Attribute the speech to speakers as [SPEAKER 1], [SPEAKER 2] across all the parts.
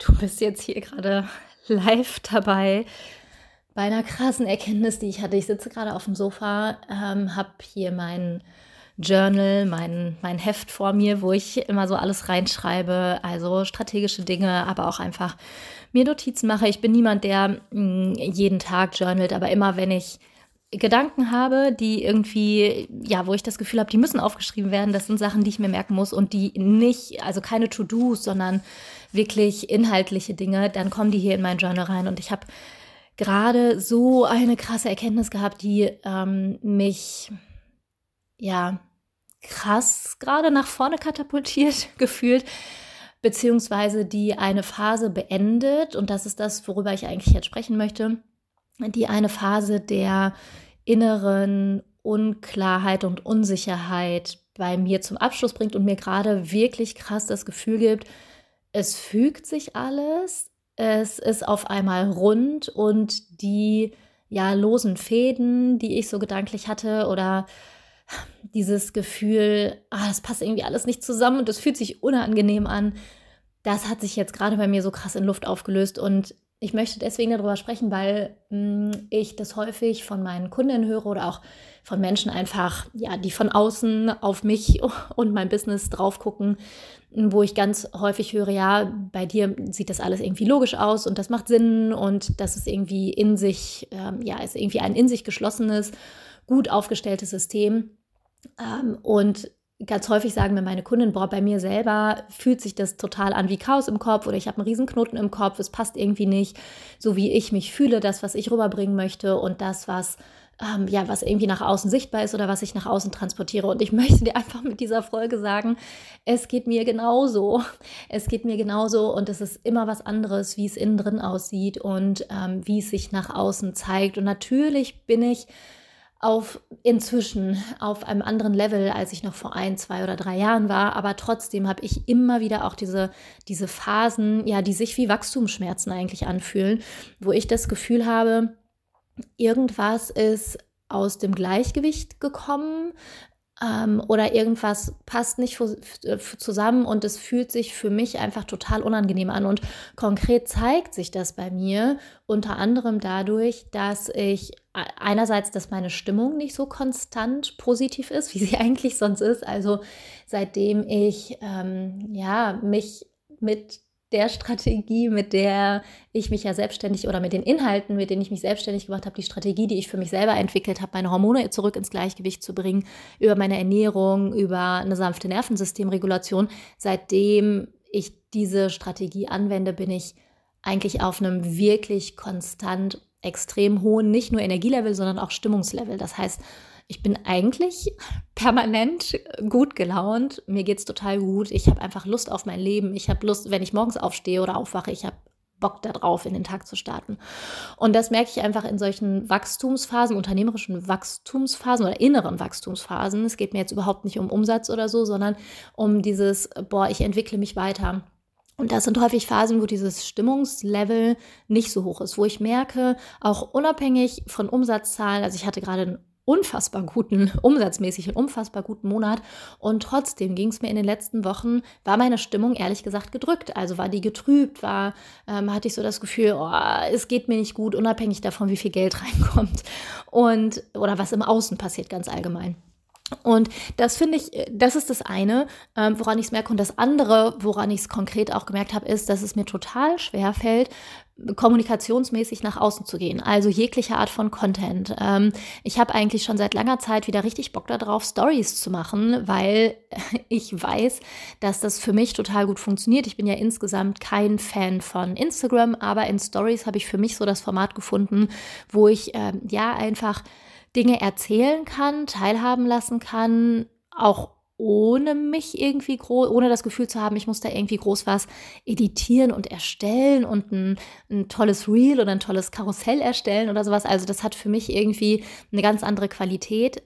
[SPEAKER 1] Du bist jetzt hier gerade live dabei bei einer krassen Erkenntnis, die ich hatte. Ich sitze gerade auf dem Sofa, habe hier mein Journal, mein Heft vor mir, wo ich immer so alles reinschreibe, also strategische Dinge, aber auch einfach mir Notizen mache. Ich bin niemand, der jeden Tag journalt, aber immer wenn ich Gedanken habe, die irgendwie, ja, wo ich das Gefühl habe, die müssen aufgeschrieben werden. Das sind Sachen, die ich mir merken muss und die nicht, also keine To-Dos, sondern wirklich inhaltliche Dinge, dann kommen die hier in mein Journal rein. Und ich habe gerade so eine krasse Erkenntnis gehabt, die mich, ja, krass gerade nach vorne katapultiert gefühlt, beziehungsweise die eine Phase beendet. Und das ist das, worüber ich eigentlich jetzt sprechen möchte. Die eine Phase der inneren Unklarheit und Unsicherheit bei mir zum Abschluss bringt und mir gerade wirklich krass das Gefühl gibt, es fügt sich alles, es ist auf einmal rund und die ja losen Fäden, die ich so gedanklich hatte oder dieses Gefühl, das passt irgendwie alles nicht zusammen und es fühlt sich unangenehm an, das hat sich jetzt gerade bei mir so krass in Luft aufgelöst und ich möchte deswegen darüber sprechen, weil ich das häufig von meinen Kundinnen höre oder auch von Menschen einfach, ja, die von außen auf mich und mein Business drauf gucken, wo ich ganz häufig höre, ja, bei dir sieht das alles irgendwie logisch aus und das macht Sinn und das ist irgendwie in sich, ja, ist irgendwie ein in sich geschlossenes, gut aufgestelltes System. Und ganz häufig sagen mir meine Kunden, boah, bei mir selber fühlt sich das total an wie Chaos im Kopf oder ich habe einen riesen Knoten im Kopf, es passt irgendwie nicht, so wie ich mich fühle, das, was ich rüberbringen möchte und das, was ja, was irgendwie nach außen sichtbar ist oder was ich nach außen transportiere. Und ich möchte dir einfach mit dieser Folge sagen, es geht mir genauso. Es geht mir genauso und es ist immer was anderes, wie es innen drin aussieht und wie es sich nach außen zeigt. Und natürlich bin ich inzwischen auf einem anderen Level, als ich noch vor 1, 2 oder 3 Jahren war, aber trotzdem habe ich immer wieder auch diese Phasen, ja, die sich wie Wachstumsschmerzen eigentlich anfühlen, wo ich das Gefühl habe, irgendwas ist aus dem Gleichgewicht gekommen oder irgendwas passt nicht zusammen und es fühlt sich für mich einfach total unangenehm an. Und konkret zeigt sich das bei mir unter anderem dadurch, dass ich einerseits, dass meine Stimmung nicht so konstant positiv ist, wie sie eigentlich sonst ist. Also seitdem ich ja, mich mit der Strategie, mit der ich mich ja selbstständig oder mit den Inhalten, mit denen ich mich selbstständig gemacht habe, die Strategie, die ich für mich selber entwickelt habe, meine Hormone zurück ins Gleichgewicht zu bringen, über meine Ernährung, über eine sanfte Nervensystemregulation. Seitdem ich diese Strategie anwende, bin ich eigentlich auf einem wirklich konstant extrem hohen, nicht nur Energielevel, sondern auch Stimmungslevel. Das heißt, ich bin eigentlich permanent gut gelaunt. Mir geht's total gut. Ich habe einfach Lust auf mein Leben. Ich habe Lust, wenn ich morgens aufstehe oder aufwache, ich habe Bock darauf, in den Tag zu starten. Und das merke ich einfach in solchen Wachstumsphasen, unternehmerischen Wachstumsphasen oder inneren Wachstumsphasen. Es geht mir jetzt überhaupt nicht um Umsatz oder so, sondern um dieses, ich entwickle mich weiter. Und das sind häufig Phasen, wo dieses Stimmungslevel nicht so hoch ist, wo ich merke, auch unabhängig von Umsatzzahlen, also ich hatte gerade einen umsatzmäßig einen unfassbar guten Monat und trotzdem ging es mir in den letzten Wochen, war meine Stimmung ehrlich gesagt gedrückt, also war die getrübt, hatte ich so das Gefühl, es geht mir nicht gut, unabhängig davon, wie viel Geld reinkommt und oder was im Außen passiert ganz allgemein. Und das finde ich, das ist das eine, woran ich es merke. Und das andere, woran ich es konkret auch gemerkt habe, ist, dass es mir total schwer fällt, kommunikationsmäßig nach außen zu gehen. Also jegliche Art von Content. Ich habe eigentlich schon seit langer Zeit wieder richtig Bock darauf, Stories zu machen, weil ich weiß, dass das für mich total gut funktioniert. Ich bin ja insgesamt kein Fan von Instagram, aber in Stories habe ich für mich so das Format gefunden, wo ich ja einfach Dinge erzählen kann, teilhaben lassen kann, auch ohne mich irgendwie ohne das Gefühl zu haben, ich muss da irgendwie groß was editieren und erstellen und ein tolles Reel oder ein tolles Karussell erstellen oder sowas. Also das hat für mich irgendwie eine ganz andere Qualität.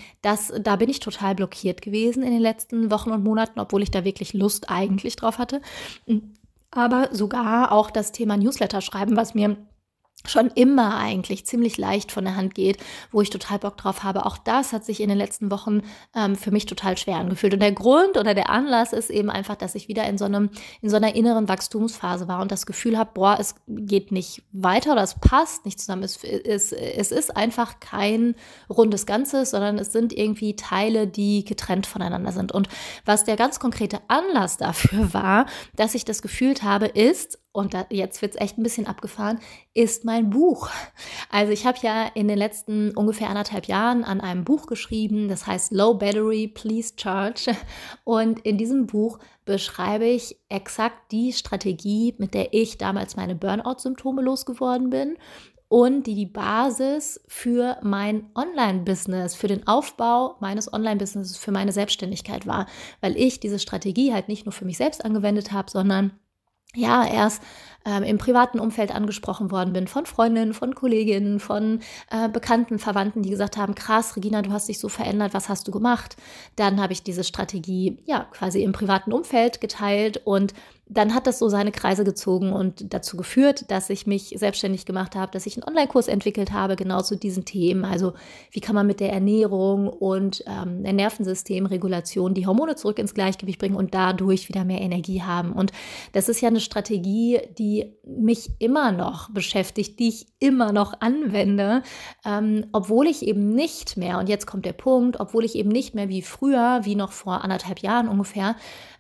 [SPEAKER 1] Da bin ich total blockiert gewesen in den letzten Wochen und Monaten, obwohl ich da wirklich Lust eigentlich drauf hatte. Aber sogar auch das Thema Newsletter schreiben, was mir schon immer eigentlich ziemlich leicht von der Hand geht, wo ich total Bock drauf habe. Auch das hat sich in den letzten Wochen für mich total schwer angefühlt. Und der Grund oder der Anlass ist eben einfach, dass ich wieder in so einer inneren Wachstumsphase war und das Gefühl habe, boah, es geht nicht weiter oder es passt nicht zusammen. Es ist einfach kein rundes Ganzes, sondern es sind irgendwie Teile, die getrennt voneinander sind. Und was der ganz konkrete Anlass dafür war, dass ich das gefühlt habe, ist, und jetzt wird es echt ein bisschen abgefahren, ist mein Buch. Also ich habe ja in den letzten ungefähr 1,5 Jahren an einem Buch geschrieben, das heißt Low Battery, Please Charge. Und in diesem Buch beschreibe ich exakt die Strategie, mit der ich damals meine Burnout-Symptome losgeworden bin und die Basis für mein Online-Business, für den Aufbau meines Online-Businesses, für meine Selbstständigkeit war. Weil ich diese Strategie halt nicht nur für mich selbst angewendet habe, sondern ja, erst im privaten Umfeld angesprochen worden bin von Freundinnen, von Kolleginnen, von Bekannten, Verwandten, die gesagt haben, krass, Regina, du hast dich so verändert, was hast du gemacht? Dann habe ich diese Strategie ja quasi im privaten Umfeld geteilt und dann hat das so seine Kreise gezogen und dazu geführt, dass ich mich selbstständig gemacht habe, dass ich einen Online-Kurs entwickelt habe, genau zu diesen Themen. Also wie kann man mit der Ernährung und der Nervensystemregulation die Hormone zurück ins Gleichgewicht bringen und dadurch wieder mehr Energie haben. Und das ist ja eine Strategie, die mich immer noch beschäftigt, die ich immer noch anwende, obwohl ich eben nicht mehr, und jetzt kommt der Punkt, obwohl ich eben nicht mehr wie früher, wie noch vor 1,5 Jahren ungefähr,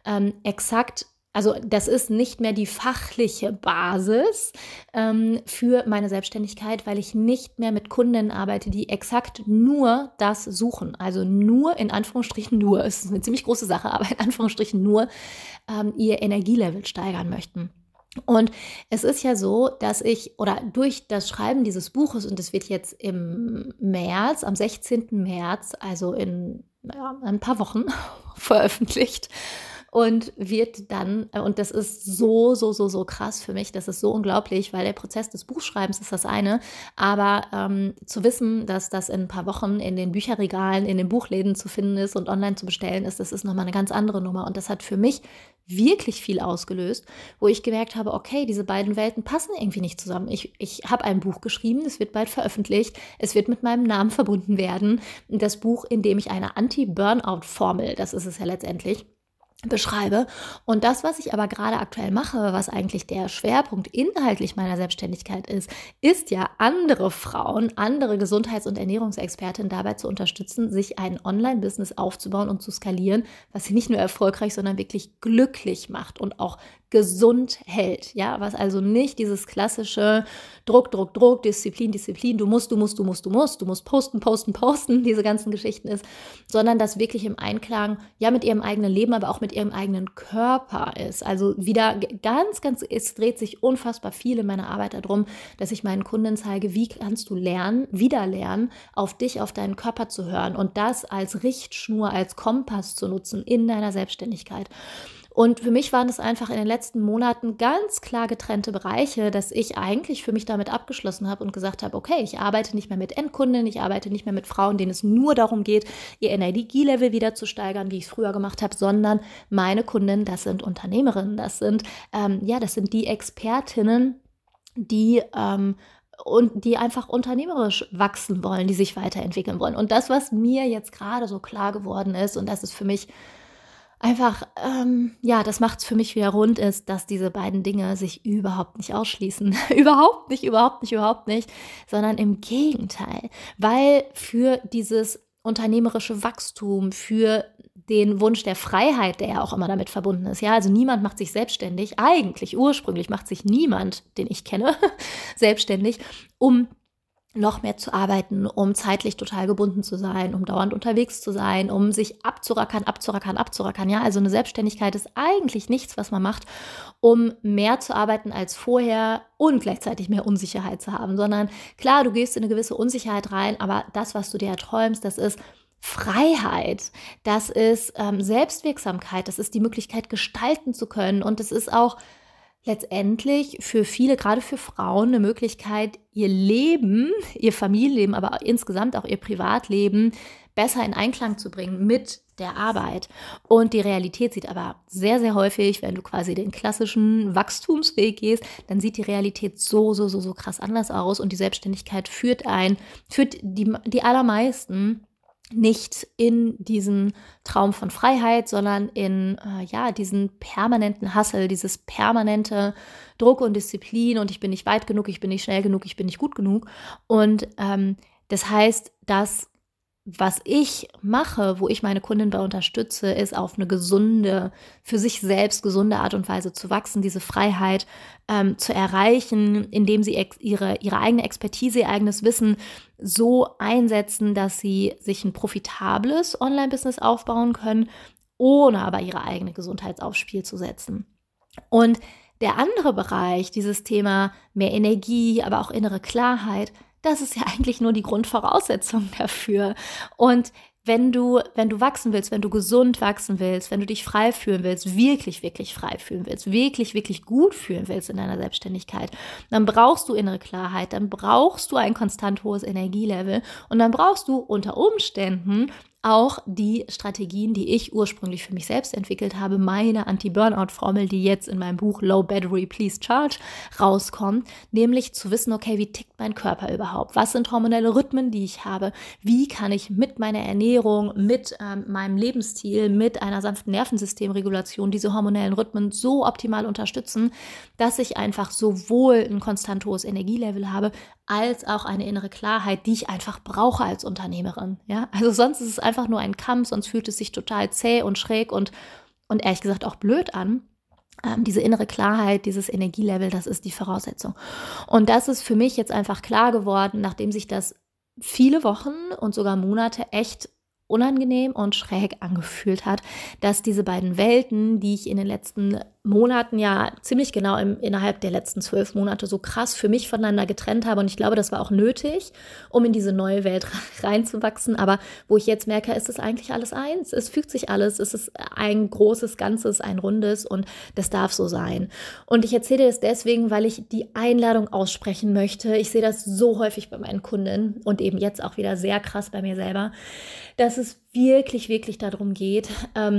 [SPEAKER 1] exakt. Also das ist nicht mehr die fachliche Basis für meine Selbstständigkeit, weil ich nicht mehr mit Kundinnen arbeite, die exakt nur das suchen. Also nur, in Anführungsstrichen nur, es ist eine ziemlich große Sache, aber in Anführungsstrichen nur ihr Energielevel steigern möchten. Und es ist ja so, dass durch das Schreiben dieses Buches, und es wird jetzt im März, am 16. März, also in ein paar Wochen veröffentlicht, und wird dann, und das ist so krass für mich, das ist so unglaublich, weil der Prozess des Buchschreibens ist das eine, aber zu wissen, dass das in ein paar Wochen in den Bücherregalen, in den Buchläden zu finden ist und online zu bestellen ist, das ist nochmal eine ganz andere Nummer und das hat für mich wirklich viel ausgelöst, wo ich gemerkt habe, okay, diese beiden Welten passen irgendwie nicht zusammen. Ich habe ein Buch geschrieben, es wird bald veröffentlicht, es wird mit meinem Namen verbunden werden, das Buch, in dem ich eine Anti-Burnout-Formel, das ist es ja letztendlich, beschreibe. Und das, was ich aber gerade aktuell mache, was eigentlich der Schwerpunkt inhaltlich meiner Selbstständigkeit ist ja andere Frauen, andere Gesundheits- und Ernährungsexpertinnen dabei zu unterstützen, sich ein Online-Business aufzubauen und zu skalieren, was sie nicht nur erfolgreich, sondern wirklich glücklich macht und auch gesund hält, ja, was also nicht dieses klassische Druck, Disziplin, du musst posten, diese ganzen Geschichten ist, sondern das wirklich im Einklang, ja, mit ihrem eigenen Leben, aber auch mit ihrem eigenen Körper ist. Also wieder es dreht sich unfassbar viel in meiner Arbeit darum, dass ich meinen Kunden zeige, wie kannst du wieder lernen, auf dich, auf deinen Körper zu hören und das als Richtschnur, als Kompass zu nutzen in deiner Selbstständigkeit. Und für mich waren es einfach in den letzten Monaten ganz klar getrennte Bereiche, dass ich eigentlich für mich damit abgeschlossen habe und gesagt habe, okay, ich arbeite nicht mehr mit Endkunden, ich arbeite nicht mehr mit Frauen, denen es nur darum geht, ihr Energielevel wieder zu steigern, wie ich es früher gemacht habe, sondern meine Kunden, das sind Unternehmerinnen, das sind die Expertinnen, die einfach unternehmerisch wachsen wollen, die sich weiterentwickeln wollen. Und das, was mir jetzt gerade so klar geworden ist, und das ist für mich einfach, das macht es für mich wieder rund, ist, dass diese beiden Dinge sich überhaupt nicht ausschließen. überhaupt nicht, sondern im Gegenteil. Weil für dieses unternehmerische Wachstum, für den Wunsch der Freiheit, der ja auch immer damit verbunden ist. Ja, also niemand macht sich selbstständig. Ursprünglich macht sich niemand, den ich kenne, selbstständig, um noch mehr zu arbeiten, um zeitlich total gebunden zu sein, um dauernd unterwegs zu sein, um sich abzurackern. Ja, also eine Selbstständigkeit ist eigentlich nichts, was man macht, um mehr zu arbeiten als vorher und gleichzeitig mehr Unsicherheit zu haben, sondern klar, du gehst in eine gewisse Unsicherheit rein, aber das, was du dir erträumst, das ist Freiheit, das ist Selbstwirksamkeit, das ist die Möglichkeit, gestalten zu können und es ist auch letztendlich für viele, gerade für Frauen, eine Möglichkeit, ihr Leben, ihr Familienleben, aber insgesamt auch ihr Privatleben besser in Einklang zu bringen mit der Arbeit. Und die Realität sieht aber sehr, sehr häufig, wenn du quasi den klassischen Wachstumsweg gehst, dann sieht die Realität so krass anders aus und die Selbstständigkeit führt die allermeisten nicht in diesen Traum von Freiheit, sondern in diesen permanenten Hustle, dieses permanente Druck und Disziplin und ich bin nicht weit genug, ich bin nicht schnell genug, ich bin nicht gut genug. Und das heißt, dass was ich mache, wo ich meine Kundin bei unterstütze, ist auf eine gesunde, für sich selbst gesunde Art und Weise zu wachsen, diese Freiheit zu erreichen, indem sie ihre eigene Expertise, ihr eigenes Wissen so einsetzen, dass sie sich ein profitables Online-Business aufbauen können, ohne aber ihre eigene Gesundheit aufs Spiel zu setzen. Und der andere Bereich, dieses Thema mehr Energie, aber auch innere Klarheit, das ist ja eigentlich nur die Grundvoraussetzung dafür. Und wenn du wachsen willst, wenn du gesund wachsen willst, wenn du dich frei fühlen willst, wirklich, wirklich frei fühlen willst, wirklich, wirklich gut fühlen willst in deiner Selbstständigkeit, dann brauchst du innere Klarheit, dann brauchst du ein konstant hohes Energielevel und dann brauchst du unter Umständen auch die Strategien, die ich ursprünglich für mich selbst entwickelt habe, meine Anti-Burnout-Formel, die jetzt in meinem Buch Low Battery, Please Charge rauskommt, nämlich zu wissen, okay, wie tickt mein Körper überhaupt? Was sind hormonelle Rhythmen, die ich habe? Wie kann ich mit meiner Ernährung, mit meinem Lebensstil, mit einer sanften Nervensystemregulation diese hormonellen Rhythmen so optimal unterstützen, dass ich einfach sowohl ein konstant hohes Energielevel habe, als auch eine innere Klarheit, die ich einfach brauche als Unternehmerin. Ja? Also sonst ist es einfach nur ein Kampf, sonst fühlt es sich total zäh und schräg und ehrlich gesagt auch blöd an. Diese innere Klarheit, dieses Energielevel, das ist die Voraussetzung. Und das ist für mich jetzt einfach klar geworden, nachdem sich das viele Wochen und sogar Monate echt unangenehm und schräg angefühlt hat, dass diese beiden Welten, die ich in den letzten Monaten, ja ziemlich genau innerhalb der letzten 12 Monate so krass für mich voneinander getrennt habe. Und ich glaube, das war auch nötig, um in diese neue Welt reinzuwachsen. Aber wo ich jetzt merke, ist es eigentlich alles eins. Es fügt sich alles. Es ist ein großes Ganzes, ein rundes und das darf so sein. Und ich erzähle das deswegen, weil ich die Einladung aussprechen möchte. Ich sehe das so häufig bei meinen Kunden und eben jetzt auch wieder sehr krass bei mir selber, dass es wirklich, wirklich darum geht,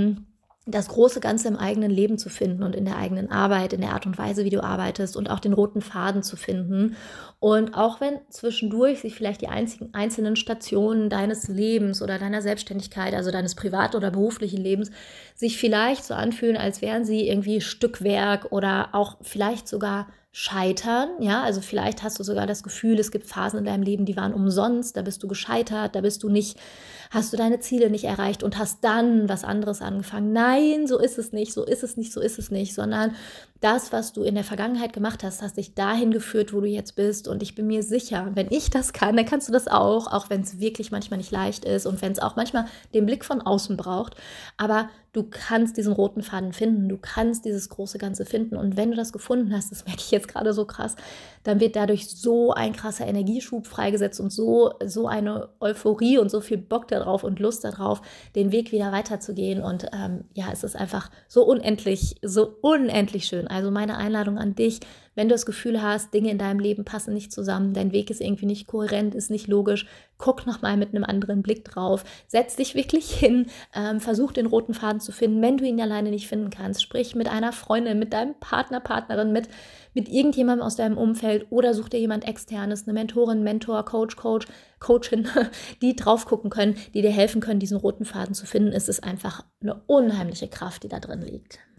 [SPEAKER 1] das große Ganze im eigenen Leben zu finden und in der eigenen Arbeit, in der Art und Weise, wie du arbeitest und auch den roten Faden zu finden. Und auch wenn zwischendurch sich vielleicht die einzelnen Stationen deines Lebens oder deiner Selbstständigkeit, also deines privat- oder beruflichen Lebens, sich vielleicht so anfühlen, als wären sie irgendwie Stückwerk oder auch vielleicht sogar Scheitern, ja, also vielleicht hast du sogar das Gefühl, es gibt Phasen in deinem Leben, die waren umsonst, da bist du gescheitert, hast du deine Ziele nicht erreicht und hast dann was anderes angefangen. Nein, so ist es nicht, sondern das, was du in der Vergangenheit gemacht hast, hast dich dahin geführt, wo du jetzt bist. Und ich bin mir sicher, wenn ich das kann, dann kannst du das auch wenn es wirklich manchmal nicht leicht ist und wenn es auch manchmal den Blick von außen braucht. Aber du kannst diesen roten Faden finden, du kannst dieses große Ganze finden. Und wenn du das gefunden hast, das merke ich jetzt gerade so krass, dann wird dadurch so ein krasser Energieschub freigesetzt und so eine Euphorie und so viel Bock darauf und Lust darauf, den Weg wieder weiterzugehen. Und es ist einfach so unendlich schön. Also meine Einladung an dich, wenn du das Gefühl hast, Dinge in deinem Leben passen nicht zusammen, dein Weg ist irgendwie nicht kohärent, ist nicht logisch, guck nochmal mit einem anderen Blick drauf, setz dich wirklich hin, versuch den roten Faden zu finden. Wenn du ihn alleine nicht finden kannst, sprich mit einer Freundin, mit deinem Partner, Partnerin, mit irgendjemandem aus deinem Umfeld oder such dir jemand Externes, eine Mentorin, Mentor, Coachin, die drauf gucken können, die dir helfen können, diesen roten Faden zu finden. Es ist einfach eine unheimliche Kraft, die da drin liegt.